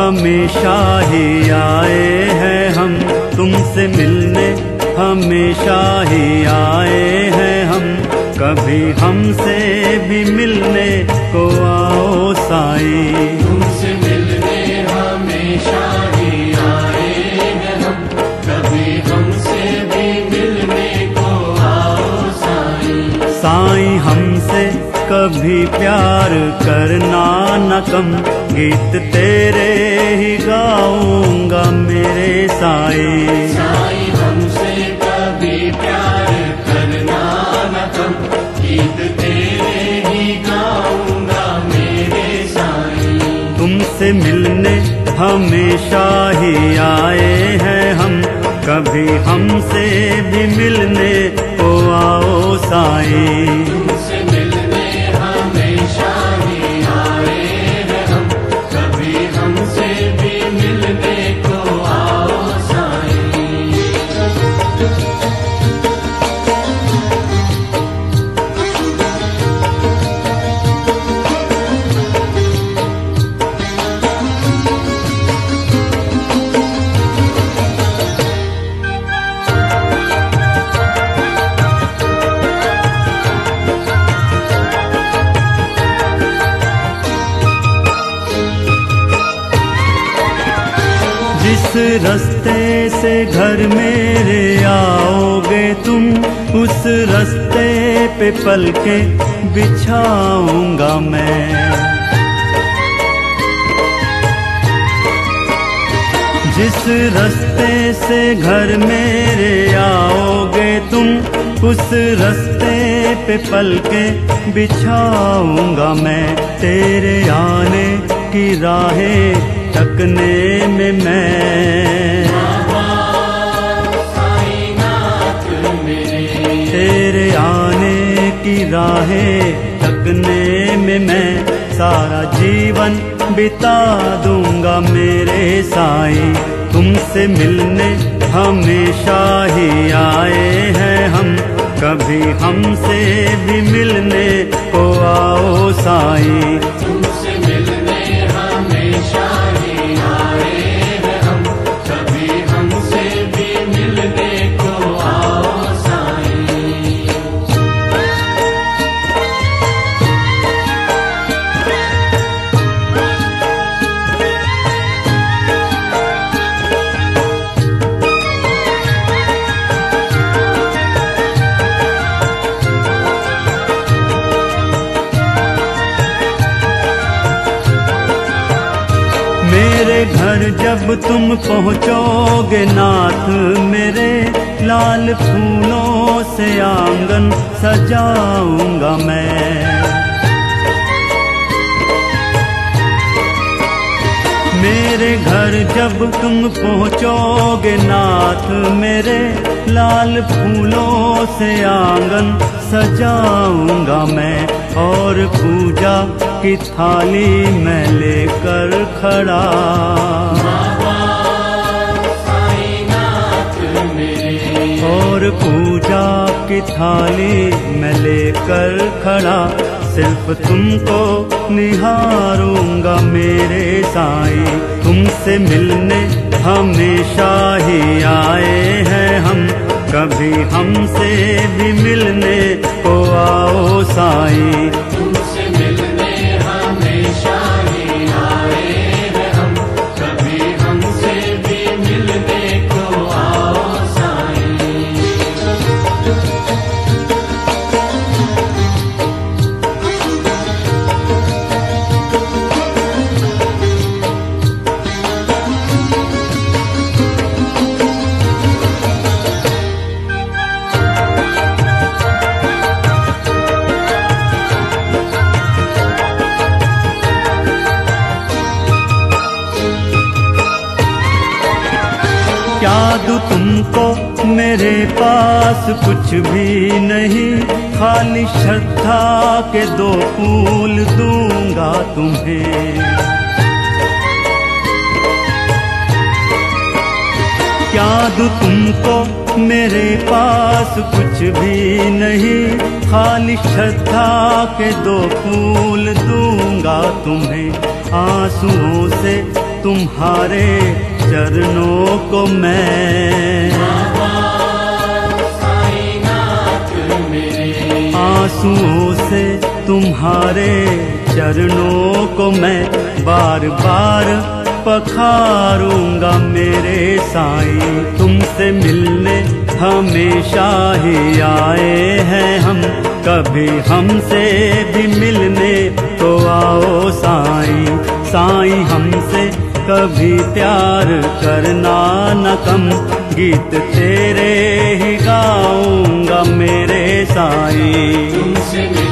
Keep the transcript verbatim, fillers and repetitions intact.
हमेशा ही आए हैं हम तुमसे मिलने, हमेशा ही आए हैं हम, कभी हमसे भी मिलने को आओ साईं। तुमसे मिलने हमेशा ही आए हैं हम, कभी हमसे भी मिलने को आओ साईं। साईं हमसे कभी प्यार करना न कम, गीत तेरे ही गाऊंगा मेरे साईं। साईं हमसे कभी प्यार करना न कम, गीत तेरे ही गाऊंगा मेरे साईं। तुमसे मिलने हमेशा ही आए हैं हम, कभी हमसे भी मिलने को आओ साईं। तुमसे मिलने हमेशा ही आए हैं हम, कभी हमसे भी मिलने को आओ साईं। जिस रास्ते से घर मेरे आओगे तुम, उस रास्ते पे पलके बिछाऊंगा मैं। जिस रास्ते से घर मेरे आओगे तुम, उस रास्ते पे पलके बिछाऊंगा मैं। तेरे आने की राहें तकने में मैं, तेरे आने की राहें तकने में मैं सारा जीवन बिता दूंगा मेरे साईं। तुमसे मिलने हमेशा ही आए हैं हम, कभी हमसे भी मिलने को आओ साईं। तुमसे मिलने हमेशा ही आए हैं हम, कभी हमसे भी मिलने को आओ साईं। मेरे घर जब तुम पहुँचोगे नाथ मेरे, लाल फूलों से आंगन सजाऊंगा मैं। मेरे घर जब तुम पहुँचोगे नाथ मेरे, लाल फूलों से आंगन सजाऊंगा मैं। और पूजा की थाली मैं लेकर खड़ा, और पूजा की थाली मैं लेकर खड़ा, सिर्फ तुमको निहारूंगा मेरे साईं। तुमसे मिलने हमेशा ही आए हैं हम, कभी हमसे भी मिलने को आओ साईं। तुमसे मिलने हमेशा ही आए हैं हम, कभी हमसे भी मिलने को आओ साईं। क्या दूं तुमको मेरे पास कुछ भी नहीं, खाली श्रद्धा के दो फूल दूंगा तुम्हें। क्या दूं तुमको मेरे पास कुछ भी नहीं, खाली श्रद्धा के दो फूल दूंगा तुम्हें। आंसुओं से तुम्हारे चरणों को मैं। साईनाथ मेरे आंसुओं से तुम्हारे चरणों को मैं बार बार पखारूंगा मेरे साईं। तुमसे मिलने हमेशा ही आए हैं हम, कभी हमसे भी मिलने तो आओ साईं। साईं हमसे कभी प्यार करना न कम, गीत तेरे ही गाऊंगा मेरे साईं। तुमसे